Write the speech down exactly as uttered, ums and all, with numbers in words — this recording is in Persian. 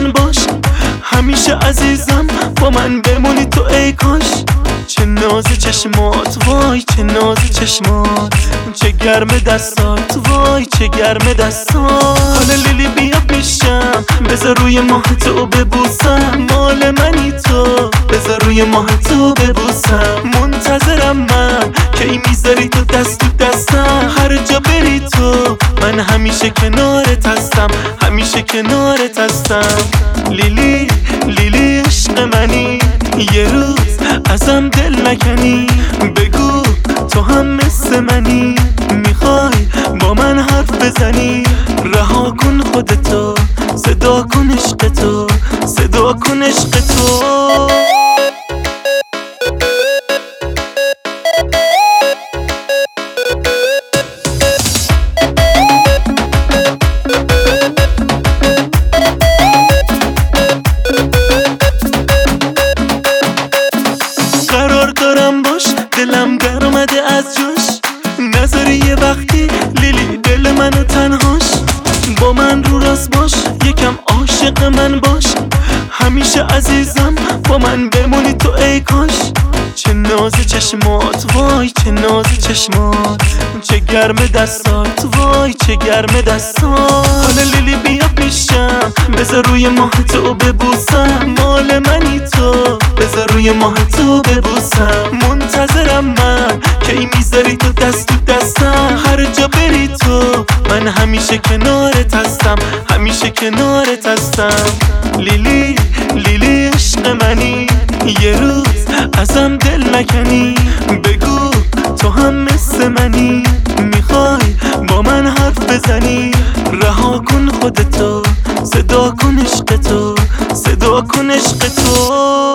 من باش، همیشه عزیزم با من بمونی تو ای کاش. چه ناز چشمات وای چه ناز چشمات، چه گرم دستات وای چه گرم دستات. حالا لیلی بیا پیشم بذار روی ماه تو ببوسم، مال منی تو بذار روی ماه تو ببوسم. منتظرم من کی میذاری تو دست تو دستم، هر جا بری تو من همیشه کنارت هستم، همیشه کنارت هستم. لیلی لیلی عشق منی، یه روز ازم دل نکنی، بگو تو هم مثل منی، میخوای با من حرف بزنی. رها کن خودتو، صدا کن عشق تو، صدا کن عشق تو. دلم در اومده از جوش، نذاری یه وقتی لیلی دل منو تنهاش. با من رو راست باش، یکم عاشق من باش، همیشه عزیزم با من بمونی تو ای کاش. چه ناز چشمات وای چه ناز چشمات، چه گرم دستات وای چه گرم دستات. حالا لیلی بیا پیشم بذار روی ماه تو ببوسم، مال منی تو بذار روی ماه تو ببوسم. منتظرم من کی میذاری تو دست تو دستم، هر جا بری تو من همیشه کنارت هستم، همیشه کنارت هستم. لیلی لیلی عشق منی، یه روز ازم دل نکنی، بگو تو هم مثل منی، میخوای با من حرف بزنی. رها کن خودتو، صدا کن عشق تو، صدا کن عشق تو.